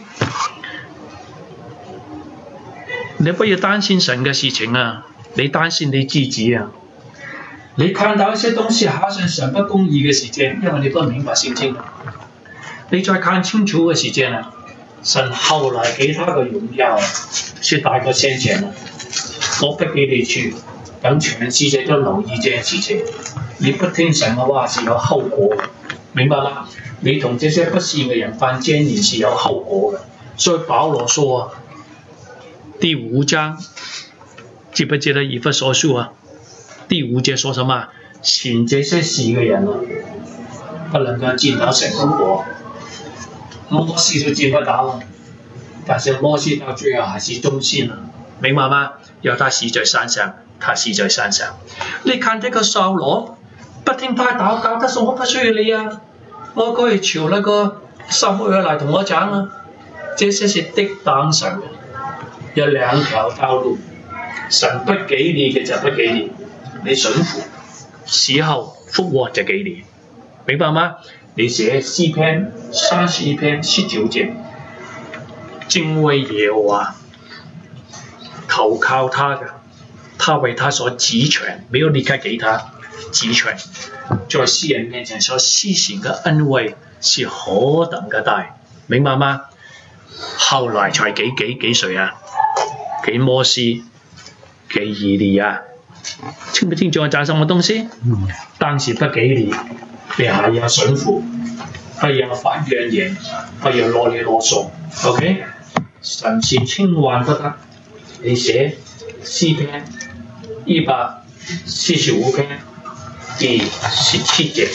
S1: 你不要擔心神嘅事情啊，你擔心你自己啊。你看到一些東西好像神不公義嘅時間，因為你不明白聖經。你再看清楚嘅時間啊，神後來給他嘅榮耀是大過先前啊。我不給你去，等全世界都留意這件事情。你不聽神嘅話是有後果嘅，明白嗎？你同這些不信嘅人犯奸淫是有後果嘅。所以保羅說啊，第五章記不記得以弗所書啊？第五節說什麼？行這些事嘅人啊，不能夠見到神嘅國。摩西都見不到，但是摩西到最後還是忠心啊，明白嗎？有他死在山上，他死在山上。你看這個掃羅，不聽他禱告，他說我不需要你啊，我可以求那個撒母耳來同我講啊。這些是敵擋神嘅，有兩條道路，神不給你嘅就不給你，你順服，死後復活就給你，明白嗎？你寫詩篇三十一篇十九節，敬畏耶和華，投靠他的，他為他所指權，沒有立刻給他指權，在世人面前所施行嘅恩惠是何等嘅大，明白嗎？後來才給給給誰啊？給摩西，給以利亞，清不清楚我講什麼東西？嗯、當時不給你，你還要順服，不要發怨言，不要囉里囉嗦 ，OK？ 神是千萬不得。你寫詩篇一百四十五篇第十七節，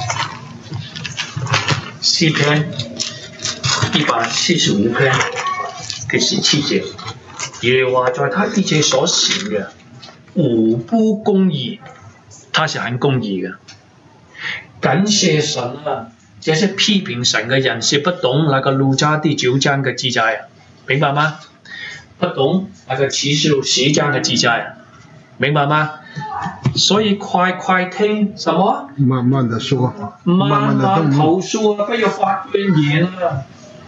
S1: 詩篇一百四十五篇第十七節，耶和華在他一切所行嘅無不公義，他是很公義嘅。感謝神啊！這些批評神嘅人是不懂那個路加第九章嘅記載，明白嗎？不懂那個啟示錄十章嘅記載，明白嗎？所以快快聽什麼？
S4: 慢慢的說，
S1: 慢慢投訴啊，不要發怨言啊，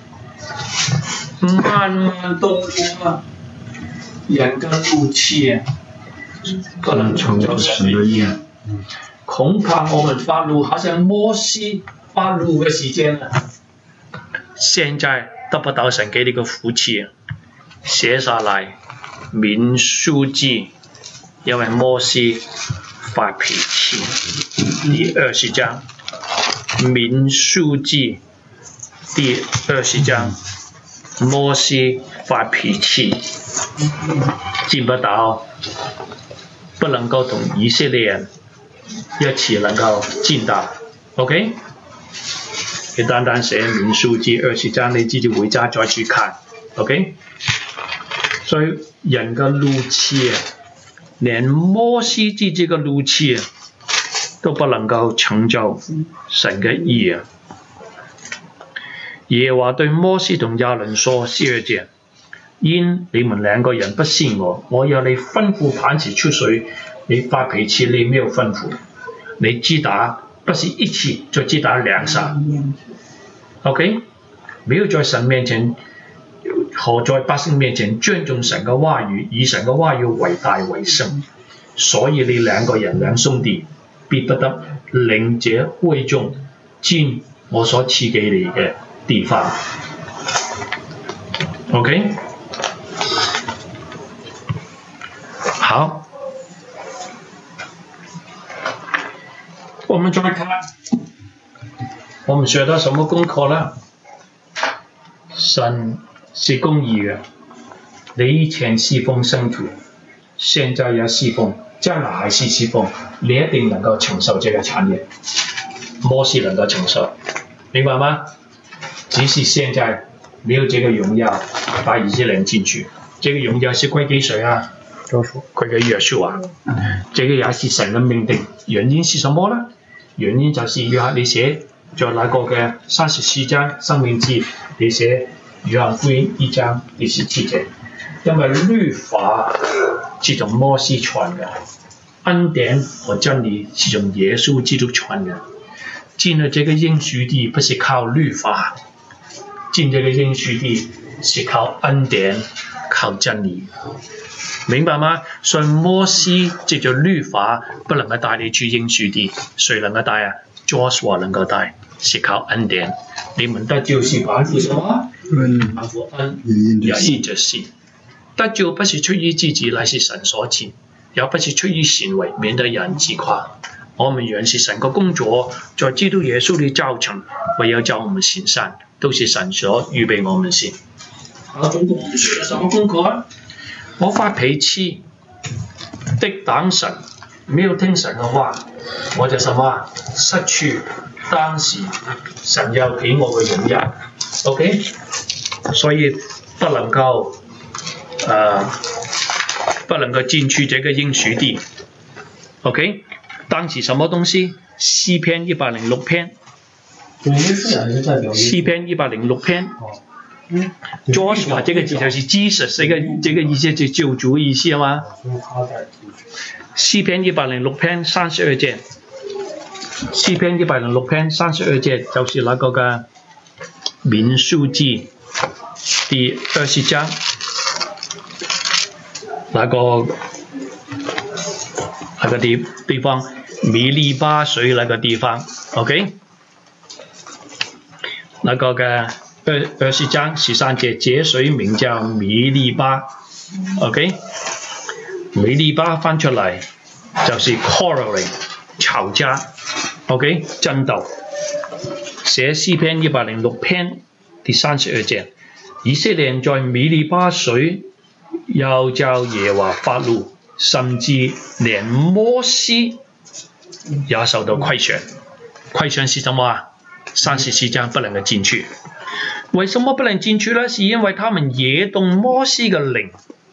S1: 慢慢動怒啊，人嘅怒氣啊，不能成就神嘅意啊。恐怕我們發怒，好像摩西發怒嘅時間啊，現在得不到神給你個福氣，寫下來民數記，因為摩西發脾氣，第二十章，民數記第二十章，摩西發脾氣，見不到，不能夠同以色列人一起能夠見到 ，OK？ 你單單寫民數記二十章，你自己回家再去看 ，OK？ 所以人嘅怒氣啊，連摩西自己嘅怒氣啊，都不能夠成就神嘅義啊。耶和華對摩西同亞倫說：十二節，因你們兩個人不信我，我要你吩咐磐石出水，你發脾氣，你沒有吩咐，你擊打不是一次，就擊打兩下 ，OK？ 沒有在神面前和在百姓面前尊重神嘅話語，以神嘅話語為大為聖，所以你兩個人兩兄弟必不得領這會眾進我所賜給你嘅地方 ，OK？ 好，我們再看，我們學到什麼功課呢？神是公义的。你以前侍奉圣徒，现在也侍奉，将来还是侍奉，你一定能够承受这个产业。摩西能够承受，明白吗？只是现在没有这个荣耀把以色列人进去，这个荣耀是归给谁啊？归给耶稣啊。这个也是神的命定。原因是什么呢？原因就是约翰你寫在那個嘅三十四章生命記，你寫約翰福音一章第十七節，因為律法是從摩西傳嘅，恩典和真理是從耶穌基督傳嘅。進了這個應許地不是靠律法，進這個應許地是靠恩典，靠真理。明白嗎？所以摩西藉着律法不能夠帶你去應許地，誰能夠帶啊 ？Joshua 能夠帶，是靠恩典。你們得救是本乎什麼？本乎恩，也因着信。得救不是出於自己，乃是神所賜；也不是出於行為，免得人自誇。我們原是神嘅工作，在基督耶穌裏造成，為要叫我們行善，都是神所預備我們先。我總共學了什麼功課？我發脾氣的擋神，沒有聽神嘅話，我就什麼失去當時神要俾我嘅榮耀。OK， 所以不能夠誒、呃，不能夠進去這個應許地。OK， 當時什麼東西？詩篇一百零六篇。詩篇一百零六篇。嗯 Joshua 這個字就是 Jesus 這個這個意思就救主意思嘛。詩篇一百零六篇三十二節，詩篇一百零六篇三十二節就是那個嘅民數記第二十章，那個那個地地方米利巴水那個地方 ，OK， 那個嘅。二二十章十三節，這水名叫米利巴 ，OK， 米利巴翻出嚟就是 quarreling 吵架 ，OK 爭鬥。寫詩篇一百零六篇第三十二節，以色列人在米利巴水又叫耶和華發怒，甚至連摩西也受到虧損。虧損是什麼啊？三十四章不能夠進去。為什麼不能進去呢？是因為他們惹動摩西嘅靈，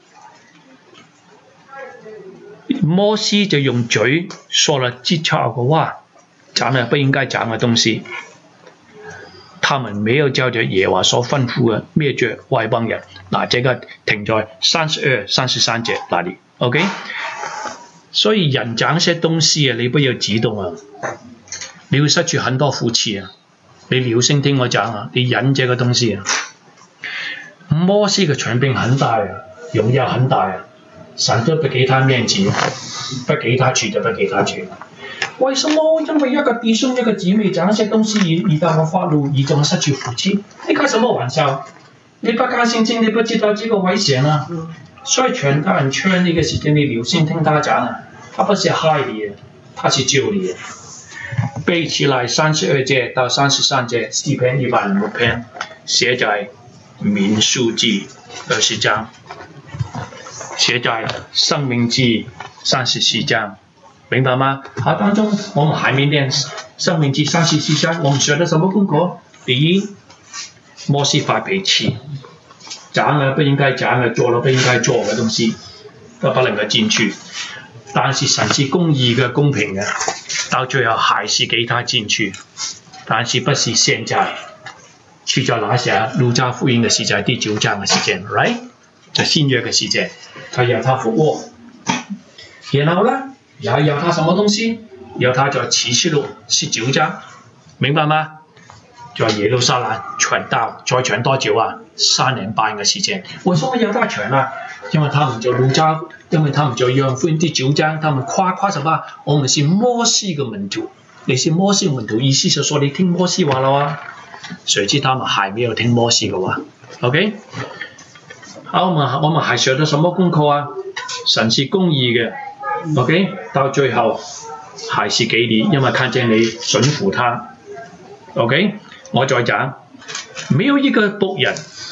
S1: 摩西就用嘴說了譏誚嘅話，講了不應該講嘅東西。他們沒有照着耶和華所吩咐嘅滅絕外邦人。嗱，這個停在三十二、三十三節那裡 ，OK。所以人講些東西啊，你不要激動啊，你會失去很多福氣啊。你留心聽我講啊！你忍這個東西啊！摩西嘅權柄很大啊，榮耀很大啊，神都不給他面子，不給他去就不給他去。為什麼因為一個弟兄一個姊妹講一些東西而而讓我發怒，而讓我失去福氣？你開什麼玩笑？你不甘心聽，你不知道這個危險啊！所以全家人勸你嘅時間，你留心聽他講啊！他不是害你，他是救你。背起來三十二節到三十三節，詩篇一百零六篇，寫在民數記二十章，寫在申命記三十四章，明白嗎？好，當中我們還沒念申命記三十四章，我們學了什麼功課？第一，摩西發脾氣，講了不應該講的，做了不應該做的東西，都不能夠進去。但是神是公義嘅、公平嘅。到最後還是給他進去，但是不是現在，是在那時候路加福音嘅時在第九章嘅時間 ，right？ 就新約嘅時間，他要他復活，然後呢，也要他什麼東西？要他在啟示錄十九章，明白嗎？在耶路撒冷傳道，再傳多久啊？三年半嘅時間。為什麼要他傳啊？因為他們就路加。因為他們就約翰福音第九章，他們誇誇什麼？我們是摩西嘅門徒，你是摩西門徒，意思就說你聽摩西話了啊。誰知他們還沒有聽摩西嘅話 ，OK？ 好，我們我們還學到什麼功課啊？神是公義嘅 ，OK？ 到最後還是給你，因為看見你順服他 ，OK？ 我再講，沒有一個僕人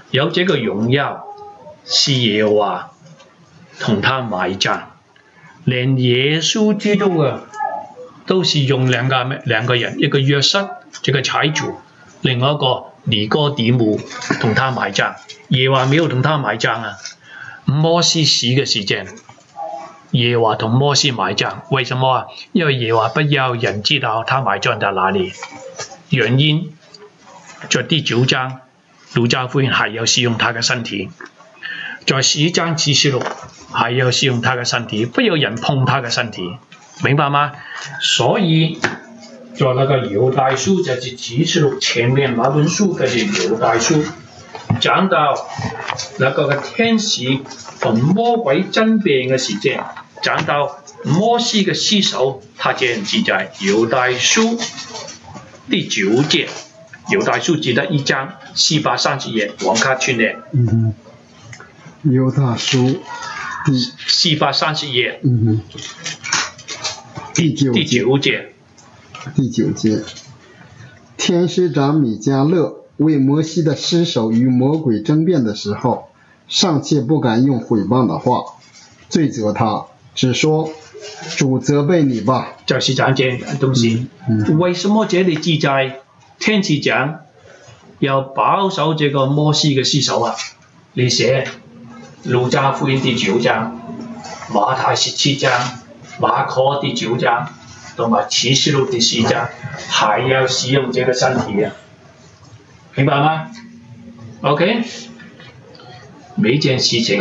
S1: 有这个荣耀是耶和华同他埋葬，连耶稣基督啊都是用两个两个人，一个约瑟这个财主，另外一个尼哥底母同他埋葬。耶和華沒有同他埋葬啊，摩西死嘅時間，耶和華同摩西埋葬，為什麼啊？因為耶和華不要人知道他埋葬在哪裡。原因在第九章，路加福音還要使用他嘅身體，在十一章啟示錄還要使用他嘅身體，不要人碰他嘅身體，明白嗎？所以在那個猶大書就是啟示錄前面那本書嘅猶大書。講到那個嘅天使同魔鬼爭辯嘅時間，講到摩西嘅屍首，他這樣記在猶大書第九節，猶大書記得一章四百三十頁，往下去念。
S4: 嗯哼，猶大書第
S1: 四百三十頁。
S4: 嗯哼，第九
S1: 第九節。
S4: 第九節，天使長米迦勒为摩西的尸首与魔鬼争辩的时候，尚且不敢用毁谤的话罪责他，只说主责备你吧。
S1: 就是講這樣東西。
S4: 嗯嗯、
S1: 為什麼這裡記載天使長要保守這個摩西嘅屍首啊？你寫路加福音第九章、馬太十七章、馬可第九章同埋啟示錄第四章，還要使用這個身體啊？明白嗎 ？OK， 每件事情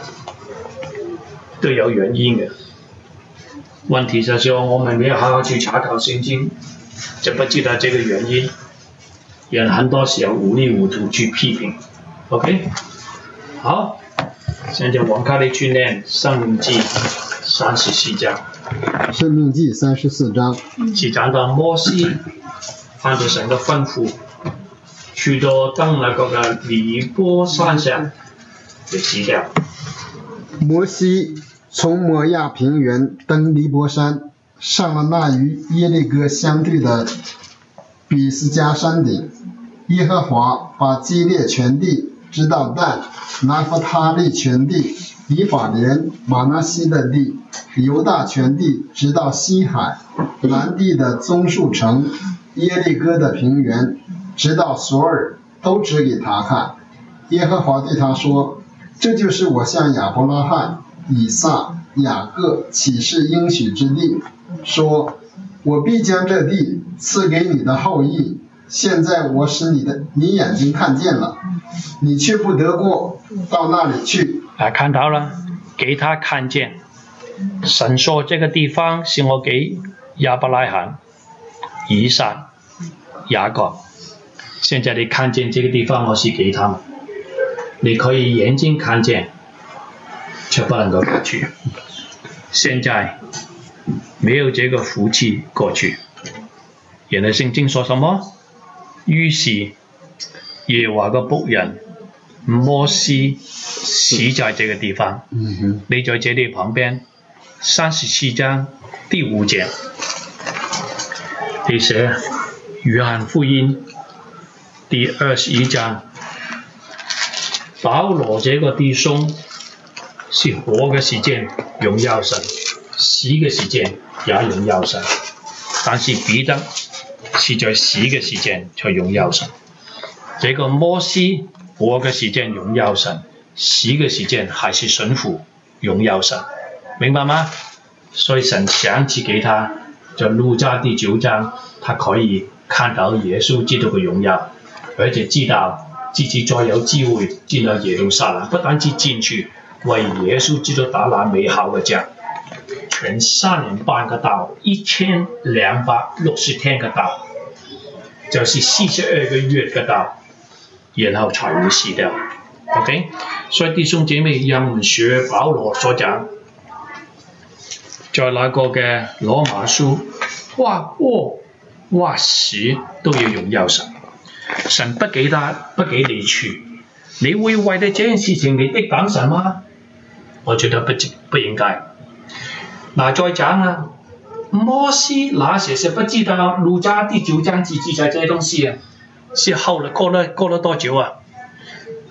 S1: 都有原因嘅。問題就是我們沒有好好去查考聖經，就不知道這個原因。人很多時候糊裡糊塗去批評。OK， 好，現在往下嚟去念《申命記》三十四章。
S4: 《申命記》三十四章
S1: 是講到摩西按照神嘅吩咐。去到登那個嘅尼波山上就死掉。
S4: 摩西從摩亞平原登尼波山，上了那與耶利哥相對的比斯加山頂。耶和華把基列全地直到但、拿弗他利全地、以法蓮、瑪拿西的地、猶大全地直到西海、南地的棕樹城、耶利哥的平原直到索爾都指給他看。耶和華對他說，這就是我向亞伯拉罕、以撒、雅各起誓應許之地，說我必將這地賜給你的後裔。現在我使你的你眼睛看見了，你卻不得過到那裡去。
S1: 啊，看到了，給他看見。神說這個地方是我給亞伯拉罕、以撒、雅各。現在你看見這個地方，我是給他們，你可以眼睛看見，卻不能夠過去。現在沒有這個福氣過去。原來聖經說什麼？於是耶和華嘅僕人摩西死在這個地方。
S4: 嗯、
S1: 你在這裡旁邊三十四章第五節，你寫約翰福音第二十一章，保羅這個弟兄是活嘅時間榮耀神，死嘅時間也榮耀神，但是彼得是在死嘅時間才榮耀神。這個摩西活嘅時間榮耀神，死嘅時間還是順服榮耀神，明白嗎？所以神想起給他，在路加第九章，他可以看到耶穌基督嘅榮耀，而且知道自己再有機會進到耶路撒冷，不單止進去為耶穌基督打那美好嘅仗，全三年半嘅道，一千兩百六十天嘅道，就是四十二個月嘅道，然後才會死掉。OK， 所以弟兄姐妹任學保羅所講，在那個嘅羅馬書，哇哦哇死都要榮耀神，神不給他不給你去，你會為咗這件事情你抵擋神嗎？我覺得不不應該。嗱，再講啊，摩西那時是不知道路加第九章記載這些東西啊，是後來過了過了多久啊？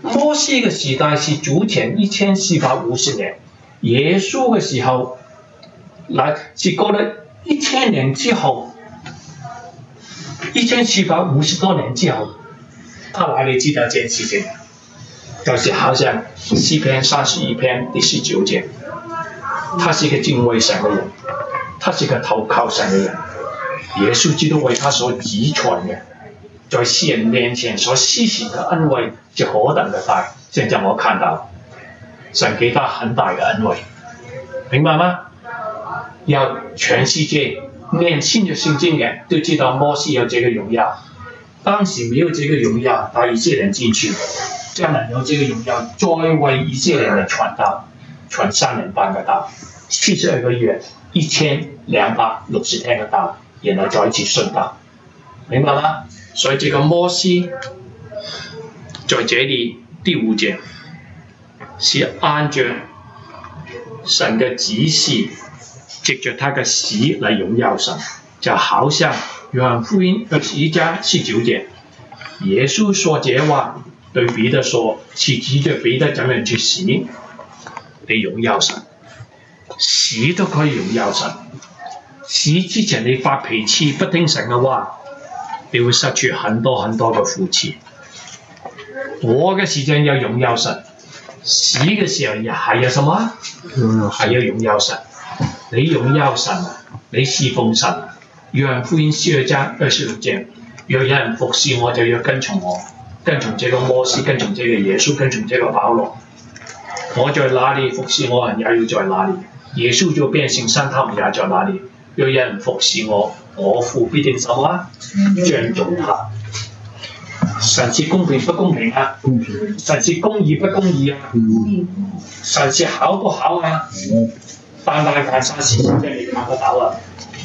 S1: 摩西嘅時代是主前一千四百五十年，耶穌嘅時候，嗱是過了一千年之後，一千四百五十多年之後，他哪裡知道這件事情？就是好像詩篇三十一篇第十九節，他是個敬畏神嘅人，他是個投靠神嘅人，耶穌基督為他所指傳嘅。在世人面前所施行的恩惠就何等的大，現在我看到神給他很大的恩惠，明白嗎？要全世界念新約聖經人都知道摩西有這個榮耀，當時沒有這個榮耀，帶以色列人進去，將來有這個榮耀，再為以色列人傳道，傳三年半嘅道，七十二個月，一千兩百六十天嘅道，然後再一次順道，明白嗎？所以這個摩西在這裡第五節是按照神的指示，藉着他的死來榮耀神，就好像約翰福音二十一章十九節，耶穌說這話對彼得說，是指着彼得怎樣去死嚟榮耀神，死都可以榮耀神，死之前你發脾氣不聽神嘅話，你會失去很多很多嘅福氣。活嘅時間要榮耀神，死嘅時候也還有什麼？還要榮耀神。你榮耀神，你侍奉神。約翰福音十二章二十六節，若有人服侍我，就要跟從我，跟從這個摩西，跟從這個耶穌，跟從這個保羅。我在哪裡服侍我人，也要在哪裡。耶穌就變成山，他們也在哪裡。若有人服侍我，我父必定什麼？尊重他。神是公平不公平啊？公平。神是公義不公義啊？嗯。神是好不好啊？嗯。單單看三十現在你看得到啊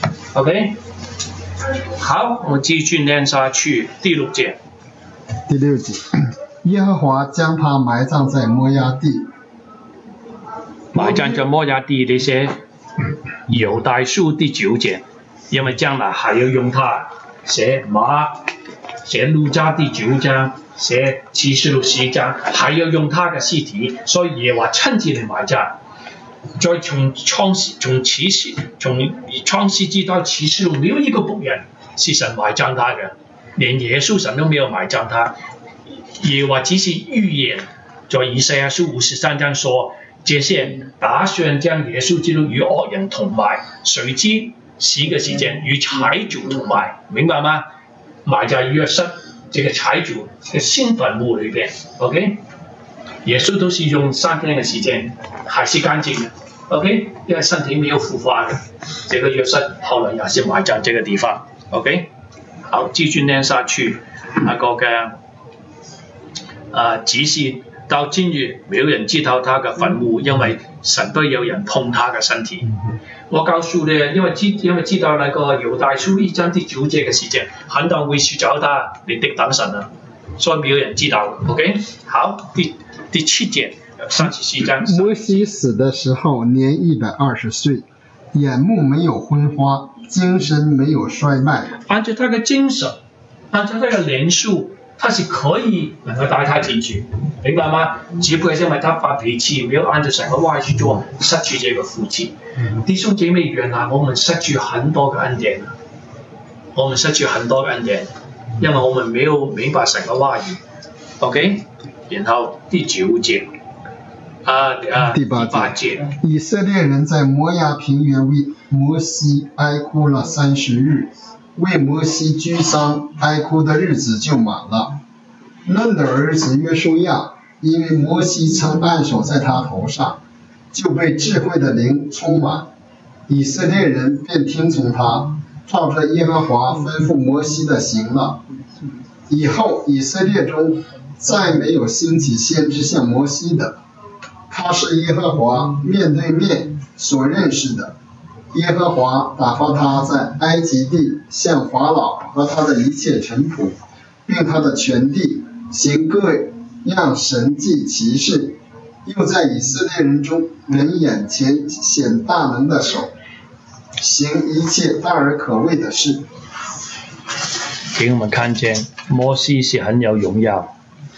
S1: ？OK。好，我繼續念下去第六節。
S4: 第六節，耶和華將他埋葬在摩押地。
S1: 埋葬在摩押地那些猶大書第九節，因為將來還要用它寫馬，寫路加第九章，寫啟示錄十章，還要用他的屍體，所以耶和華親自嚟埋葬。再從創始從啟示從創世記到啟示錄，沒有一個僕人是神埋葬他嘅，連耶穌神都沒有埋葬他。耶和華只是預言，在以賽亞書五十三章說，這些打算將耶穌基督與惡人同埋，誰知死嘅時間與財主同埋，明白嗎？埋在約瑟這個財主嘅新墳墓裏邊 ，OK？ 耶穌都是用三天嘅時間，還是乾淨嘅 ，OK？ 因為身體沒有腐化嘅，這個約瑟後來也是埋在這個地方 ，OK？ 好，繼續念下去，那個嘅啊只是到今日沒有人知道他嘅墳墓，因為神都有人碰他嘅身體。我告訴你，因為知因為知道那個猶大書一章第九節嘅時間，很多人會去找他，你的等神啊，所以沒有人知道 ，OK？ 好，第第七節，三十四章。
S4: 摩西死的時候年一百二十歲，眼目沒有昏花，精神沒有衰敗。
S1: 按照他的精神，按照他的年數，他是可以能夠帶他進去，明白嗎？只不過因為他發脾氣，沒有按照神嘅話去做，失去這個福氣。弟兄姐妹，原來我們失去很多嘅恩典，我們失去很多嘅恩典，因為我們沒有明白神嘅話語。OK？然後第九節，啊啊，
S4: 第八節，以色列人在摩押平原為摩西哀哭了三十日，為摩西居喪哀哭的日子就滿了。嫩的兒子約書亞，因為摩西曾按手在他頭上，就被智慧的靈充滿，以色列人便聽從他，照着耶和華吩咐摩西的行了。以後以色列中再沒有興起先知像摩西的，他是耶和華面對面所認識的。耶和華打發他在埃及地向法老和他的一切臣僕，並他的全地行各樣神蹟奇事，又在以色列人中人眼前顯大能的手，行一切大而可畏的事。
S1: 給我們看見摩西是很有榮耀，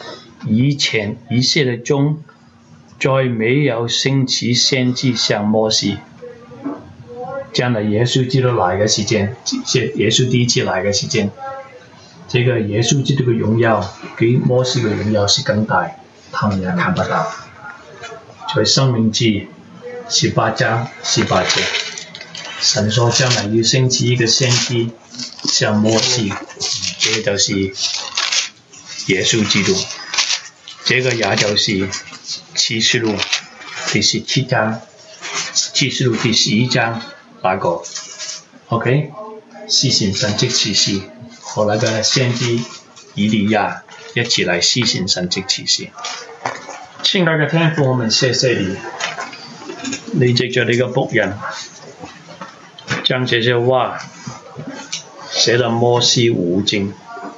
S1: 以前以色列中再没有兴起先知像摩西。将来耶穌基督來嘅時間，耶穌第一次來嘅時間，這個耶穌基督嘅榮耀比摩西嘅榮耀是更大，他們也看不到。在申命記十八章十八節，神說將來要興起一個先知像摩西，這個就是耶穌基督。這個也就是啟示錄第十七章，啟示錄第十一章。那個 ，OK， 施行神蹟奇事，和那個先知以利亞一起來施行神蹟奇事。親愛嘅天父，我們謝謝你，你藉着你嘅僕人，將這些話寫到摩西五經。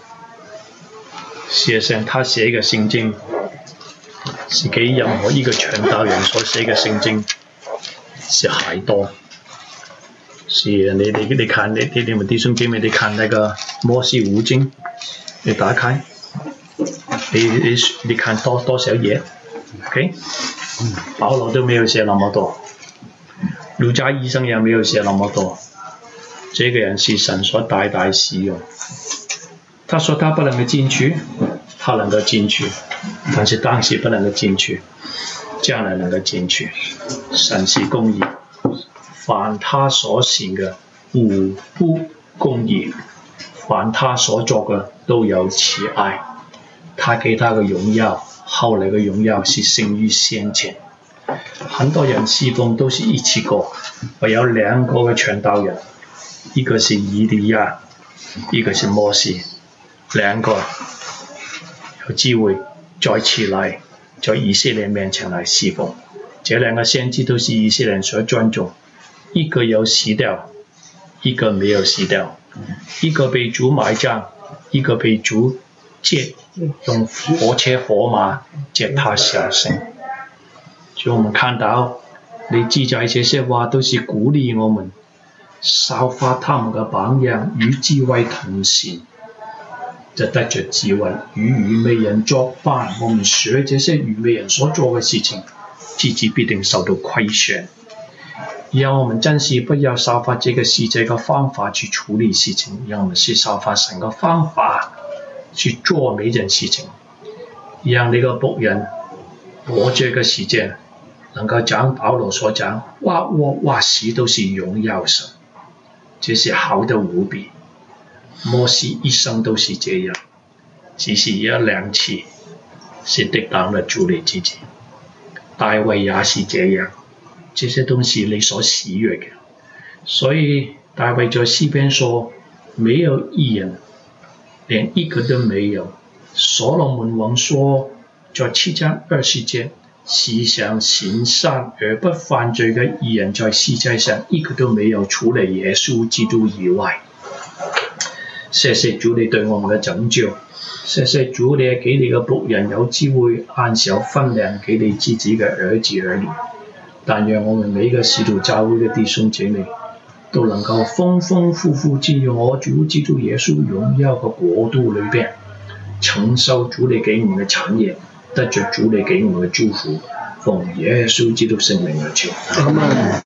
S1: 事實上，他寫嘅聖經是給任何一個傳道人所寫嘅聖經是還多。是你你你看你你你們弟兄姐妹，你看那個摩西五經，你打開，你你你看多多少頁 ？OK， 保羅都沒有寫那麼多，路加醫生也沒有寫那麼多。這個人是神所大大使用。他說他不能夠進去，他能夠進去，但是當時不能夠進去，將來能夠進去。神是公義。凡他所行嘅無不公義，凡他所作嘅都有慈愛。他給他嘅榮耀，後來嘅榮耀是勝於先前。很多人侍奉都是一次過，我有兩個嘅傳道人，一個是以利亞，一個是摩西，兩個有機會再次來在以色列面前來侍奉。這兩個先知都是以色列人所尊重。一個有死掉，一個沒有死掉，一個被主埋葬，一個被主接，用火車火馬接他下生。所以我們看到你記載這些話都是鼓勵我們效法他們的榜樣，與智慧同行，就得着智慧。與愚昧人作伴，我們學這些愚昧人所做的事情，自己必定受到虧損。讓我們真是不要效法這個世界的方法去處理事情，讓我們是效法神的方法去做每件事情。讓你個僕人我這個時間能夠講保羅所講，或活或死都是榮耀神，這是好的無比。摩西一生都是這樣，只是一兩次是敵擋了主你自己。大衛也是這樣。這些都是你所喜悅嘅，所以大衛在詩篇說：沒有義人，連一個都沒有。所羅門王說，在七章二十節，時常行善而不犯罪嘅義人，在世界上一個都沒有，除了耶穌基督以外。謝謝主你對我們嘅拯救，謝謝主你給你嘅僕人有機會按時分糧給你自己嘅兒子兒女。但讓我們每個使徒教會嘅弟兄姐妹都能夠豐豐富富進入我主基督耶穌榮耀嘅國度裏邊，承受主你給我們嘅產業，得着主你給我們嘅祝福，奉耶穌基督聖名而求。